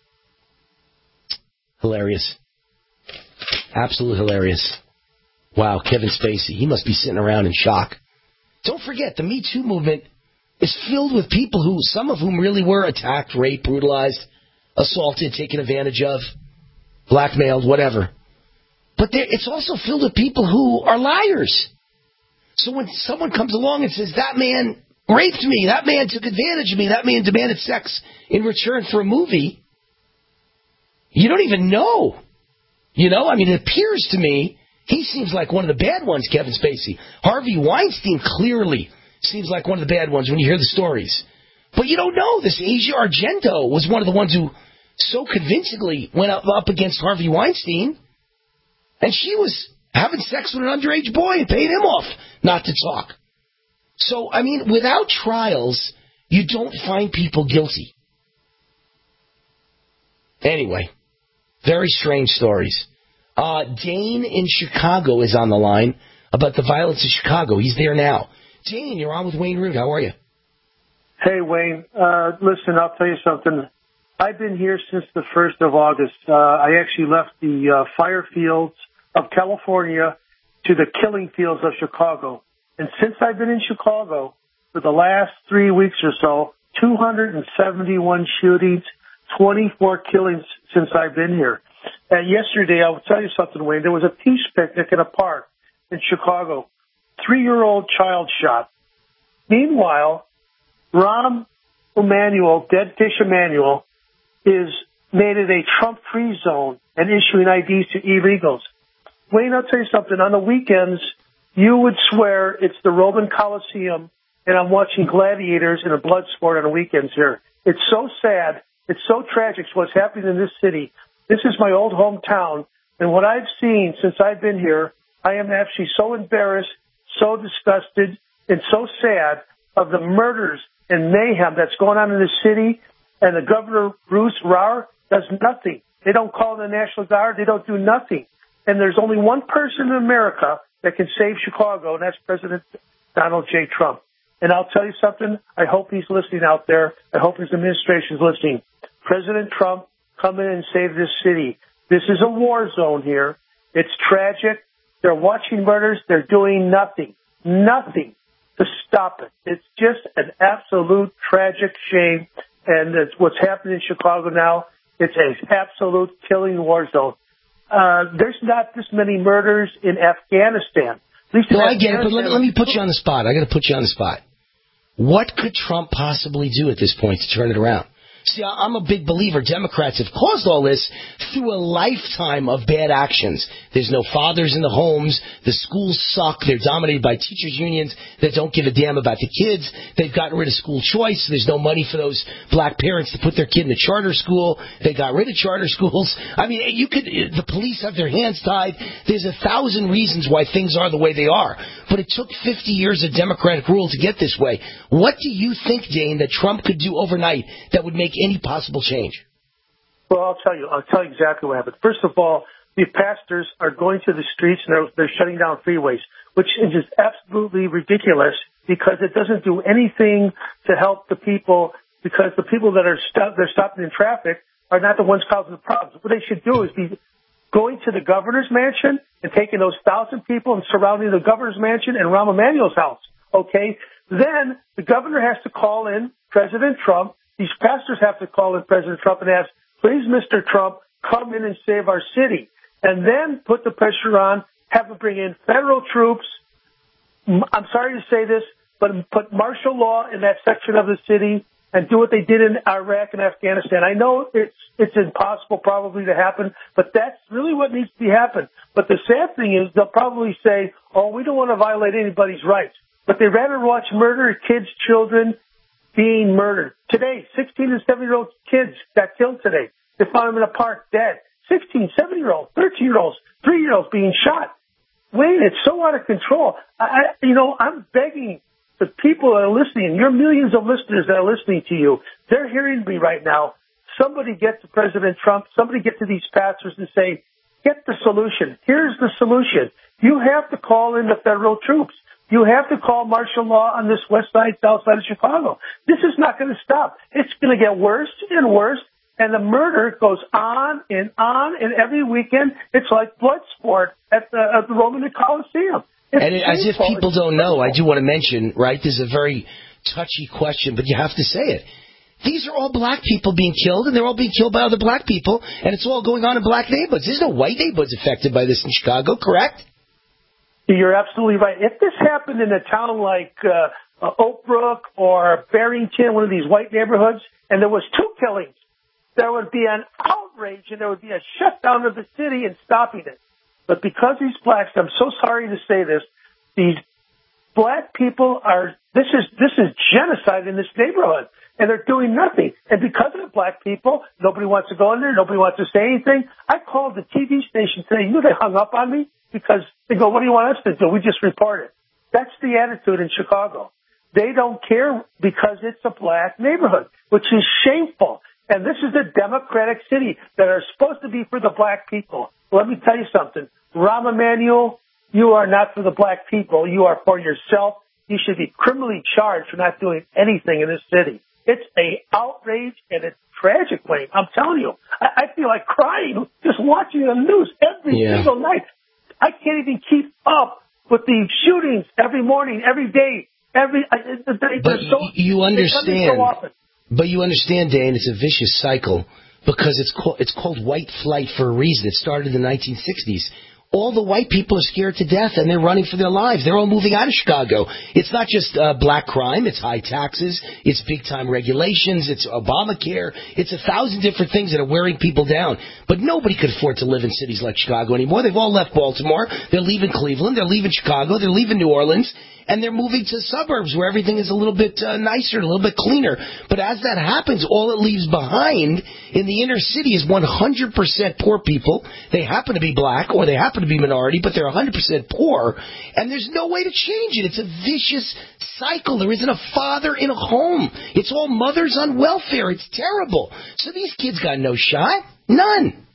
S4: Hilarious. Absolutely hilarious. Wow, Kevin Spacey. He must be sitting around in shock. Don't forget, the Me Too movement is filled with people who, some of whom really were attacked, raped, brutalized, assaulted, taken advantage of, blackmailed, whatever. But it's also filled with people who are liars. So when someone comes along and says, that man raped me, that man took advantage of me, that man demanded sex in return for a movie, you don't even know. You know, I mean, it appears to me he seems like one of the bad ones, Kevin Spacey. Harvey Weinstein clearly seems like one of the bad ones when you hear the stories. But you don't know. This Asia Argento was one of the ones who so convincingly went up, up against Harvey Weinstein. And she was having sex with an underage boy and paid him off not to talk. So, I mean, without trials, you don't find people guilty. Anyway, very strange stories. Uh, Dane in Chicago is on the line about the violence in Chicago. He's there now. Dane, you're on with Wayne Root. How are you?
S1: Hey, Wayne. Uh, listen, I'll tell you something. I've been here since the first of August. Uh, I actually left the uh, fire fields of California to the killing fields of Chicago. And since I've been in Chicago for the last three weeks or so, two hundred seventy-one shootings, twenty-four killings since I've been here. And yesterday, I will tell you something, Wayne. There was a peace picnic in a park in Chicago. Three-year-old child shot. Meanwhile, Rahm Emanuel, Dead Fish Emanuel, is made it a Trump-free zone and issuing I Ds to illegals. Wayne, I'll tell you something. On the weekends, you would swear it's the Roman Coliseum, and I'm watching gladiators in a blood sport on the weekends here. It's so sad. It's so tragic what's happening in this city. This is my old hometown, and what I've seen since I've been here, I am actually so embarrassed, so disgusted, and so sad of the murders and mayhem that's going on in the city, and the Governor Bruce Rauer does nothing. They don't call the National Guard. They don't do nothing. And there's only one person in America that can save Chicago, and that's President Donald J. Trump. And I'll tell you something. I hope he's listening out there. I hope his administration is listening. President Trump, come in and save this city. This is a war zone here. It's tragic. They're watching murders. They're doing nothing, nothing to stop it. It's just an absolute tragic shame. And it's what's happening in Chicago now. It's an absolute killing war zone. Uh, there's not this many murders in Afghanistan. At least in
S4: no, I
S1: Afghanistan,
S4: get it, but let, let me put you on the spot. I got to put you on the spot. What could Trump possibly do at this point to turn it around? See, I'm a big believer Democrats have caused all this through a lifetime of bad actions. There's no fathers in the homes. The schools suck. They're dominated by teachers' unions that don't give a damn about the kids. They've gotten rid of school choice. There's no money for those black parents to put their kid in a charter school. They got rid of charter schools. I mean, you could. The police have their hands tied. There's a thousand reasons why things are the way they are. But it took fifty years of Democratic rule to get this way. What do you think, Dane, that Trump could do overnight that would make any possible change?
S1: Well, I'll tell you. I'll tell you exactly what happened. First of all, the pastors are going to the streets and they're, they're shutting down freeways, which is just absolutely ridiculous because it doesn't do anything to help the people because the people that are st- they're stopping in traffic are not the ones causing the problems. What they should do is be going to the governor's mansion and taking those thousand people and surrounding the governor's mansion and Rahm Emanuel's house. Okay? Then the governor has to call in President Trump. These pastors have to call in President Trump and ask, please, Mister Trump, come in and save our city. And then put the pressure on, have them bring in federal troops. I'm sorry to say this, but put martial law in that section of the city and do what they did in Iraq and Afghanistan. I know it's it's impossible probably to happen, but that's really what needs to be happen. But the sad thing is they'll probably say, oh, we don't want to violate anybody's rights. But they'd rather watch murder of kids, children, being murdered. Today, sixteen and seventeen-year-old kids got killed today. They found them in a park dead. sixteen, seventeen-year-olds, thirteen-year-olds, three-year-olds being shot. Wayne, it's so out of control. I, I, you know, I'm begging the people that are listening, your millions of listeners that are listening to you, they're hearing me right now. Somebody get to President Trump, somebody get to these pastors and say, get the solution. Here's the solution. You have to call in the federal troops. You have to call martial law on this west side, south side of Chicago. This is not going to stop. It's going to get worse and worse, and the murder goes on and on, and every weekend it's like blood sport at the, at the Roman Coliseum. It's
S4: and it, as if people don't know, I do want to mention, right, this is a very touchy question, but you have to say it. These are all black people being killed, and they're all being killed by other black people, and it's all going on in black neighborhoods. There's no white neighborhoods affected by this in Chicago, correct?
S1: You're absolutely right. If this happened in a town like uh, uh, Oak Brook or Barrington, one of these white neighborhoods, and there was two killings, there would be an outrage and there would be a shutdown of the city and stopping it. But because these blacks, I'm so sorry to say this, these black people are, this is this is genocide in this neighborhood, and they're doing nothing. And because of the black people, nobody wants to go in there, nobody wants to say anything. I called the T V station today. You know, they hung up on me because they go, what do you want us to do? We just report it. That's the attitude in Chicago. They don't care because it's a black neighborhood, which is shameful. And this is a democratic city that are supposed to be for the black people. Let me tell you something. Rahm Emanuel, you are not for the black people. You are for yourself. You should be criminally charged for not doing anything in this city. It's a outrage and it's tragic, Wayne. I'm telling you. I, I feel like crying just watching the news every yeah. single night. I can't even keep up with the shootings every morning, every day, every. I, they,
S4: but
S1: so,
S4: you understand.
S1: So often.
S4: But you understand, Dan, it's a vicious cycle because it's called, it's called white flight for a reason. It started in the nineteen sixties. All the white people are scared to death, and they're running for their lives. They're all moving out of Chicago. It's not just uh, black crime. It's high taxes. It's big-time regulations. It's Obamacare. It's a thousand different things that are wearing people down. But nobody could afford to live in cities like Chicago anymore. They've all left Baltimore. They're leaving Cleveland. They're leaving Chicago. They're leaving New Orleans. And they're moving to suburbs where everything is a little bit uh, nicer, a little bit cleaner. But as that happens, all it leaves behind in the inner city is one hundred percent poor people. They happen to be black or they happen to be minority, but they're one hundred percent poor. And there's no way to change it. It's a vicious cycle. There isn't a father in a home. It's all mothers on welfare. It's terrible. So these kids got no shot. None.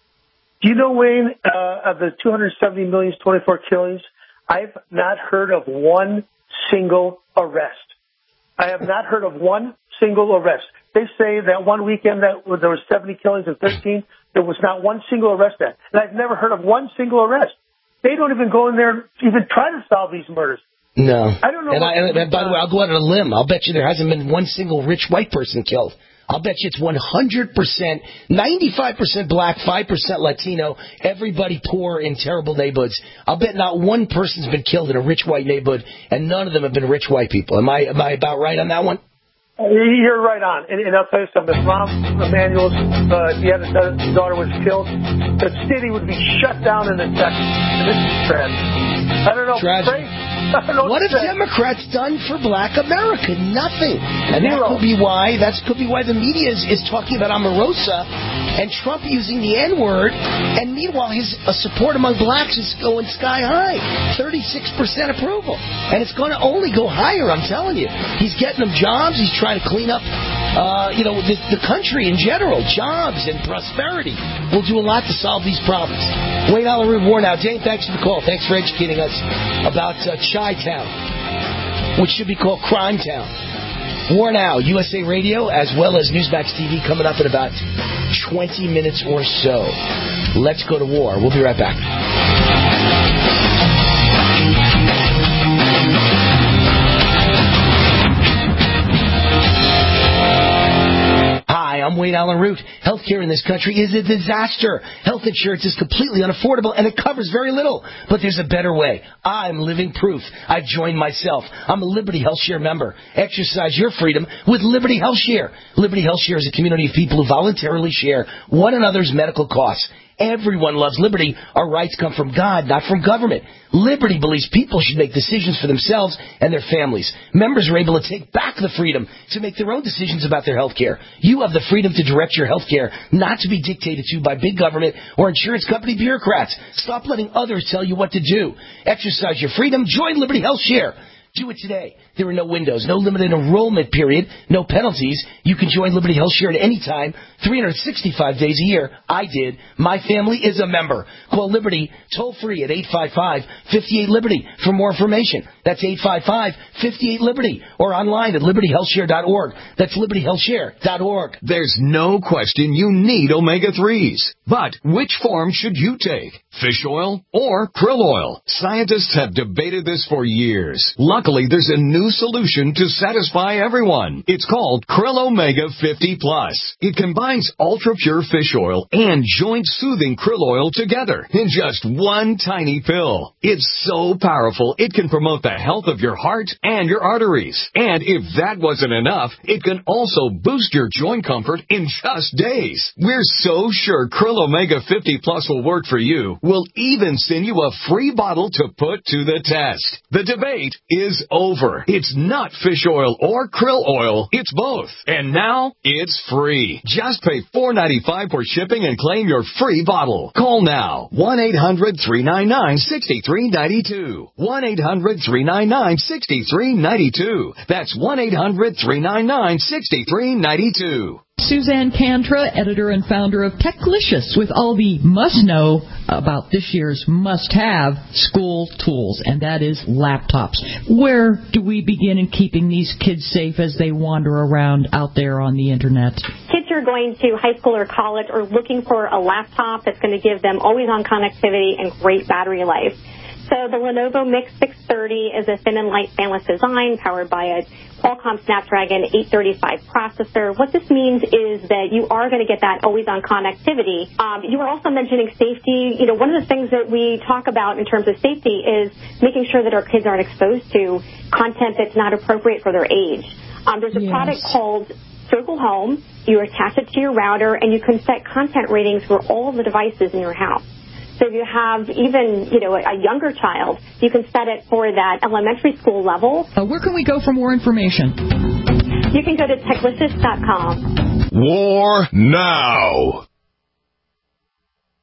S1: Do you know, Wayne, uh, of the two hundred seventy million, twenty-four killings, I've not heard of one single arrest. I have not heard of one single arrest. they say that one weekend that there was seventy killings and thirteen, there was not one single arrest there. And I've never heard of one single arrest. They don't even go in there even try to solve these murders.
S4: No.
S1: I don't know.
S4: And, I, and, and by the way, I'll go out on a limb. I'll bet you there hasn't been one single rich white person killed. I'll bet you it's one hundred percent, ninety-five percent black, five percent Latino, everybody poor in terrible neighborhoods. I'll bet not one person's been killed in a rich white neighborhood, and none of them have been rich white people. Am I am I about right on that one?
S1: You're right on. And, and I'll tell you something. If Rahm Emanuel's, uh, if he had a, his daughter was killed, the city would be shut down in a second. And this is tragic. I don't know.
S4: Tragic.
S1: I don't know
S4: what have Democrats done for black America? Nothing. And that could be why, that could be why the media is, is talking about Omarosa and Trump using the N-word. And meanwhile, his uh, support among blacks is going sky high. thirty-six percent approval. And it's going to only go higher, I'm telling you. He's getting them jobs. He's trying to clean up, uh, you know, the, the country in general. Jobs and prosperity will do a lot to solve these problems. Wayne Allyn Root, War Now. Jane, thanks for the call. Thanks for educating us about uh, Chi-Town, which should be called Crime Town. War Now, U S A Radio, as well as Newsmax T V, coming up in about twenty minutes or so. Let's go to war. We'll be right back. Hi, I'm Wayne Allyn Root. Healthcare in this country is a disaster. Health insurance is completely unaffordable, and it covers very little. But there's a better way. I'm living proof. I've joined myself. I'm a Liberty Health Share member. Exercise your freedom with Liberty Health Share. Liberty Health Share is a community of people who voluntarily share one another's medical costs. Everyone loves liberty. Our rights come from God, not from government. Liberty believes people should make decisions for themselves and their families. Members are able to take back the freedom to make their own decisions about their health care. You have the freedom to direct your health care, not to be dictated to by big government or insurance company bureaucrats. Stop letting others tell you what to do. Exercise your freedom. Join Liberty Health Share. Do it today. There are no windows, no limited enrollment period, no penalties. You can join Liberty Health Share at any time, three hundred sixty-five days a year. I did. My family is a member. Call Liberty toll free at eight five five, five eight, Liberty for more information. That's eight five five, five eight, Liberty or online at liberty health share dot org. That's liberty health share dot org.
S3: There's no question you need omega threes. But which form should you take? Fish oil or krill oil? Scientists have debated this for years. Luckily, there's a new solution to satisfy everyone. It's called Krill Omega fifty plus. It combines ultra-pure fish oil and joint-soothing krill oil together in just one tiny pill. It's so powerful, it can promote the health of your heart and your arteries. And if that wasn't enough, it can also boost your joint comfort in just days. We're so sure Krill Omega fifty plus will work for you. We'll even send you a free bottle to put to the test. The debate is over. It's not fish oil or krill oil. It's both. And now it's free. Just pay four dollars and ninety-five cents for shipping and claim your free bottle. Call now. one eight hundred, three nine nine, six three nine two. one eight hundred, three nine nine, six three nine two. That's one eight hundred, three nine nine, six three nine two.
S2: Suzanne Cantra, editor and founder of Techlicious, with all the must-know about this year's must-have school tools, and that is laptops. Where do we begin in keeping these kids safe as they wander around out there on the Internet?
S22: Kids who are going to high school or college are looking for a laptop that's going to give them always-on connectivity and great battery life. So the Lenovo Mix six thirty is a thin and light fanless design powered by a Qualcomm Snapdragon eight thirty-five processor. What this means is that you are going to get that always-on connectivity. Um, you were also mentioning safety. You know, one of the things that we talk about in terms of safety is making sure that our kids aren't exposed to content that's not appropriate for their age. Um, there's a yes. product called Circle Home. You attach it to your router, and you can set content ratings for all of the devices in your house. So if you have even, you know, a younger child, you can set it for that elementary school level.
S2: Uh, where can we go for more information?
S22: You can go to techlicious dot com.
S3: War Now.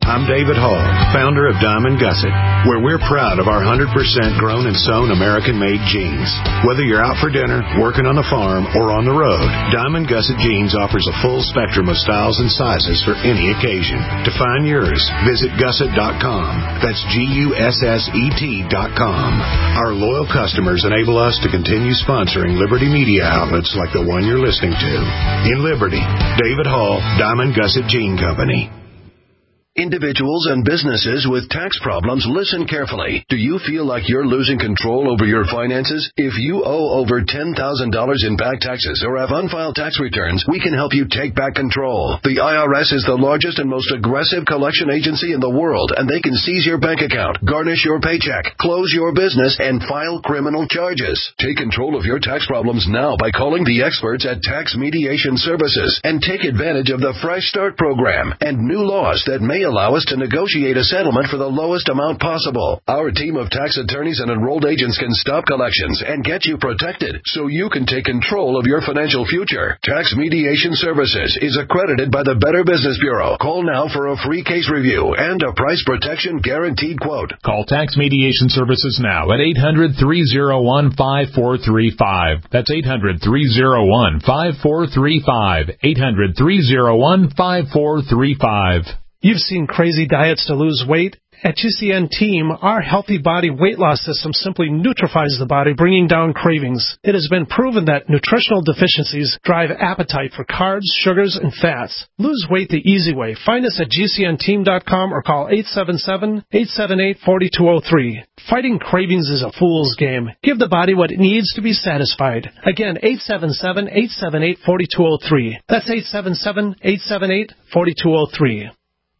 S9: I'm David Hall, founder of Diamond Gusset, where we're proud of our one hundred percent grown and sewn American-made jeans. Whether you're out for dinner, working on the farm, or on the road, Diamond Gusset Jeans offers a full spectrum of styles and sizes for any occasion. To find yours, visit gusset dot com. That's G U S S E T dot com. Our loyal customers enable us to continue sponsoring Liberty media outlets like the one you're listening to. In Liberty, David Hall, Diamond Gusset Jean Company. Individuals and businesses with tax problems, listen carefully. Do you feel like you're losing control over your finances? If you owe over ten thousand dollars in back taxes or have unfiled tax returns, we can help you take back control. The I R S is the largest and most aggressive collection agency in the world, and they can seize your bank account, garnish your paycheck, close your business, and file criminal charges. Take control of your tax problems now by calling the experts at Tax Mediation Services and take advantage of the Fresh Start program and new laws that may allow us to negotiate a settlement for the lowest amount possible. Our team of tax attorneys and enrolled agents can stop collections and get you protected so you can take control of your financial future. Tax Mediation Services is accredited by the Better Business Bureau. Call now for a free case review and a price protection guaranteed quote.
S5: Call Tax Mediation Services now at eight hundred, three oh one, five four three five. That's eight hundred, three oh one, five four three five. eight hundred, three oh one, five four three five.
S7: You've seen crazy diets to lose weight. At G C N Team, our healthy body weight loss system simply neutralizes the body, bringing down cravings. It has been proven that nutritional deficiencies drive appetite for carbs, sugars, and fats. Lose weight the easy way. Find us at G C N team dot com or call eight seven seven, eight seven eight, four two zero three. Fighting cravings is a fool's game. Give the body what it needs to be satisfied. Again, eight seven seven, eight seven eight, four two zero three. That's eight seven seven, eight seven eight, four two zero three.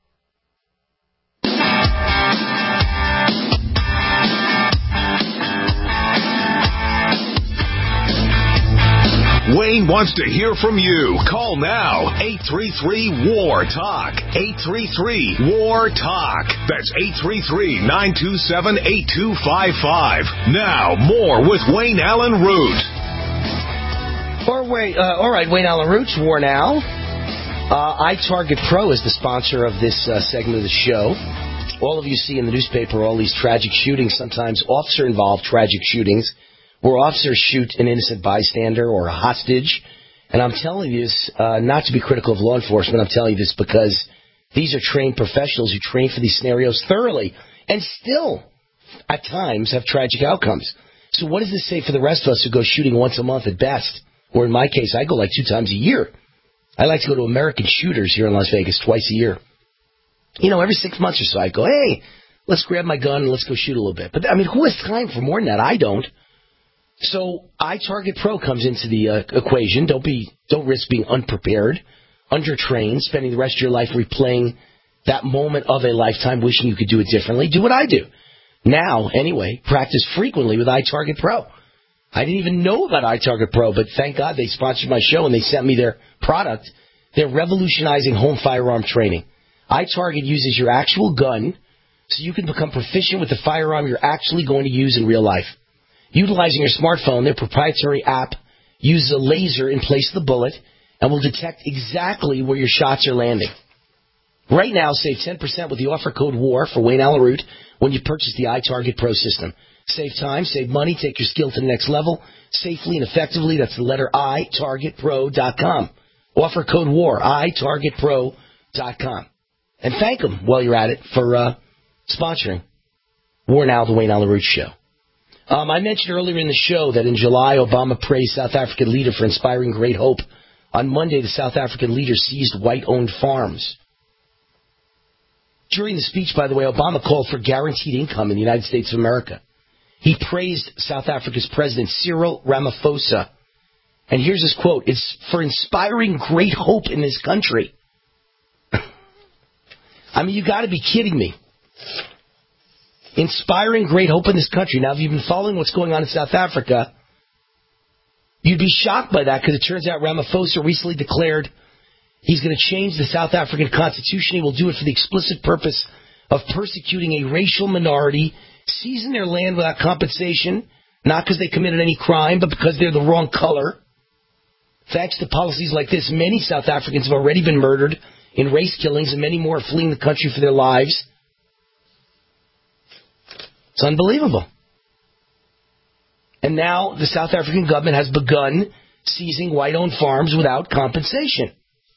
S3: Wayne wants to hear from you. Call now. eight three three, W A R, TALK. eight three three, W A R, TALK. That's eight three three, nine two seven, eight two five five. Now, more with Wayne Allen Root.
S4: Or wait, uh, all right, Wayne Allen Root, W A R now. Uh, iTarget Pro is the sponsor of this uh, segment of the show. All of you see in the newspaper all these tragic shootings, sometimes officer-involved tragic shootings, where officers shoot an innocent bystander or a hostage. And I'm telling you this, uh, not to be critical of law enforcement, I'm telling you this because these are trained professionals who train for these scenarios thoroughly and still, at times, have tragic outcomes. So what does this say for the rest of us who go shooting once a month at best? Or in my case, I go like two times a year. I like to go to American Shooters here in Las Vegas twice a year. You know, every six months or so I go, hey, let's grab my gun and let's go shoot a little bit. But, I mean, who has time for more than that? I don't. So iTarget Pro comes into the uh, equation. Don't be, don't risk being unprepared, undertrained, spending the rest of your life replaying that moment of a lifetime, wishing you could do it differently. Do what I do. Now, anyway, practice frequently with iTarget Pro. I didn't even know about iTarget Pro, but thank God they sponsored my show and they sent me their product. They're revolutionizing home firearm training. iTarget uses your actual gun so you can become proficient with the firearm you're actually going to use in real life. Utilizing your smartphone, their proprietary app uses a laser in place of the bullet and will detect exactly where your shots are landing. Right now, save ten percent with the offer code W A R for Wayne Allen Root when you purchase the iTarget Pro system. Save time, save money, take your skill to the next level, safely and effectively. That's the letter I, target pro dot com. Offer code W A R, I target pro dot com. And thank them while you're at it for uh, sponsoring W A R Now, the Wayne Allen Root Show. Um, I mentioned earlier in the show that in July, Obama praised South African leader for inspiring great hope. On Monday, the South African leader seized white-owned farms. During the speech, by the way, Obama called for guaranteed income in the United States of America. He praised South Africa's president, Cyril Ramaphosa. And here's his quote, "It's for inspiring great hope in this country." I mean, you got to be kidding me. Inspiring great hope in this country. Now, if you've been following what's going on in South Africa, you'd be shocked by that because it turns out Ramaphosa recently declared he's going to change the South African Constitution. He will do it for the explicit purpose of persecuting a racial minority, seizing their land without compensation, not because they committed any crime, but because they're the wrong color. Thanks to policies like this, many South Africans have already been murdered in race killings, and many more are fleeing the country for their lives. It's unbelievable. And now the South African government has begun seizing white-owned farms without compensation.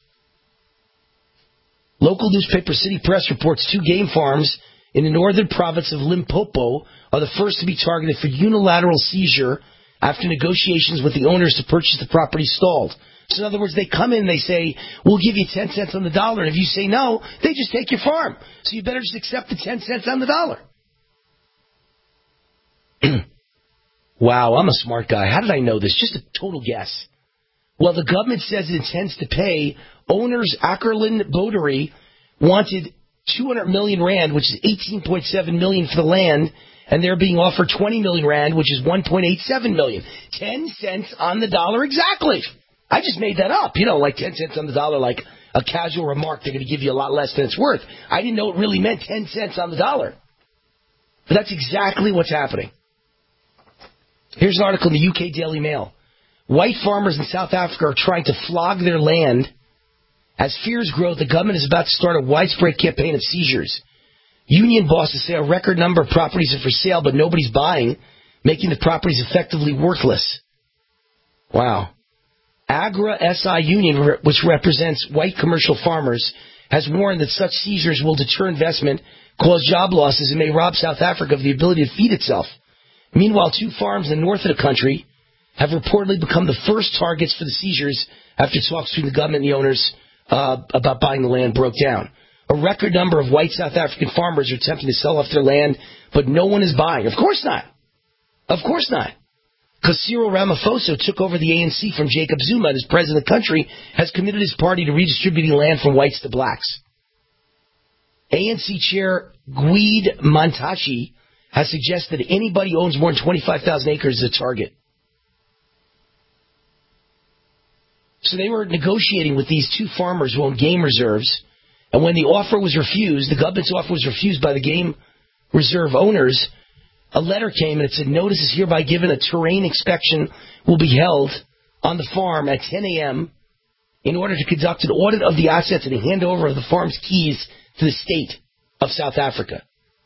S4: Local newspaper City Press reports two game farms in the northern province of Limpopo are the first to be targeted for unilateral seizure after negotiations with the owners to purchase the property stalled. So in other words, they come in and they say, we'll give you ten cents on the dollar, and if you say no, they just take your farm. So you better just accept the ten cents on the dollar. Wow, I'm a smart guy. How did I know this? Just a total guess. Well, the government says it intends to pay owners Ackerland Botery wanted two hundred million rand, which is eighteen point seven million for the land, and they're being offered twenty million rand, which is one point eight seven million. ten cents on the dollar exactly. I just made that up. You know, like ten cents on the dollar, like a casual remark. They're going to give you a lot less than it's worth. I didn't know it really meant ten cents on the dollar. But that's exactly what's happening. Here's an article in the U K Daily Mail. White farmers in South Africa are trying to flog their land. As fears grow, the government is about to start a widespread campaign of seizures. Union bosses say a record number of properties are for sale, but nobody's buying, making the properties effectively worthless. Wow. Agra S I Union, which represents white commercial farmers, has warned that such seizures will deter investment, cause job losses, and may rob South Africa of the ability to feed itself. Meanwhile, two farms in the north of the country have reportedly become the first targets for the seizures after talks between the government and the owners uh, about buying the land broke down. A record number of white South African farmers are attempting to sell off their land, but no one is buying. Of course not. Of course not. Because Cyril Ramaphosa took over the A N C from Jacob Zuma, and as president of the country, has committed his party to redistributing land from whites to blacks. A N C chair Guide Mantashe has suggested that anybody who owns more than twenty-five thousand acres is a target. So they were negotiating with these two farmers who own game reserves, and when the offer was refused, the government's offer was refused by the game reserve owners, a letter came and it said, notice is hereby given, a terrain inspection will be held on the farm at ten a.m. in order to conduct an audit of the assets and a handover of the farm's keys to the state of South Africa.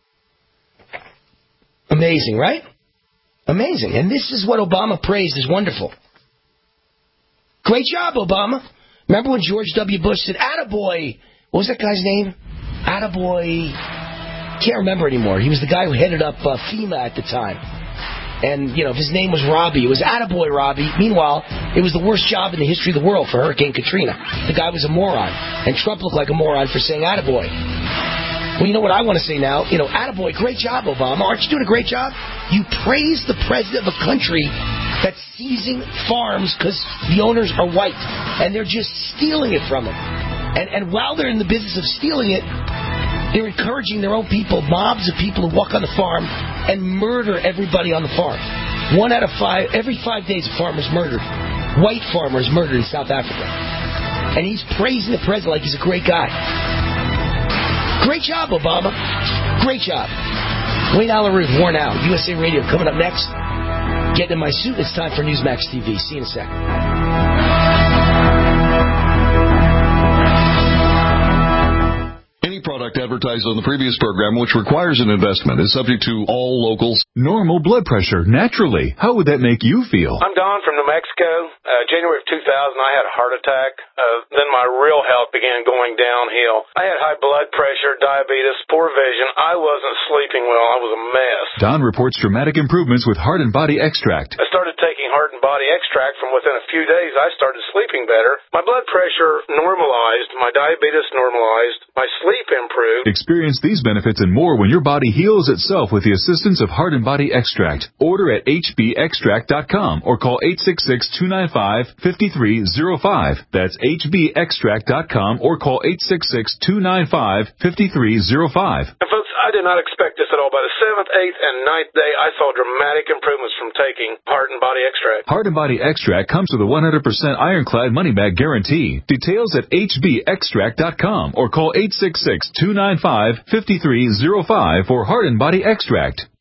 S4: Amazing, right? Amazing. And this is what Obama praised as wonderful. Great job, Obama. Remember when George W. Bush said, attaboy, what was that guy's name? Attaboy, can't remember anymore. He was the guy who headed up uh, FEMA at the time. And, you know, if his name was Robbie, it was attaboy Robbie. Meanwhile, it was the worst job in the history of the world for Hurricane Katrina. The guy was a moron. And Trump looked like a moron for saying attaboy. Well, you know what I want to say now? You know, attaboy, great job, Obama. Aren't you doing a great job? You praise the president of a country that's seizing farms because the owners are white, and they're just stealing it from them. And, and while they're in the business of stealing it, they're encouraging their own people, mobs of people who walk on the farm and murder everybody on the farm. One out of five, every five days, a farmer's murdered. White farmers murdered in South Africa. And he's praising the president like he's a great guy. Great job, Obama. Great job. Wayne Allyn Root, War Now, U S A Radio. Coming up next, getting in my suit. It's time for Newsmax T V. See you in a second.
S6: Product advertised on the previous program, which requires an investment, is subject to all locals.
S5: Normal blood pressure, naturally. How would that make you feel?
S8: I'm Don from New Mexico. Uh, January of two thousand, I had a heart attack. Uh, then my real health began going downhill. I had high blood pressure, diabetes, poor vision. I wasn't sleeping well. I was a mess.
S5: Don reports dramatic improvements with Heart and Body Extract.
S8: I started taking Heart and Body Extract. From within a few days, I started sleeping better. My blood pressure normalized. My diabetes normalized. My sleep improved.
S5: Experience these benefits and more when your body heals itself with the assistance of Heart and Body Extract. Order at H B extract dot com or call eight six six, two nine five, five three zero five. That's H B extract dot com or call eight six six, two nine five, five three zero five.
S8: And folks, I did not expect this at all. By the seventh, eighth, and ninth day, I saw dramatic improvements from taking Heart and Body Extract.
S5: Heart and Body Extract comes with a one hundred percent ironclad money-back guarantee. Details at H B extract dot com or call eight six six, two nine five, five three zero five for Heart and Body Extract.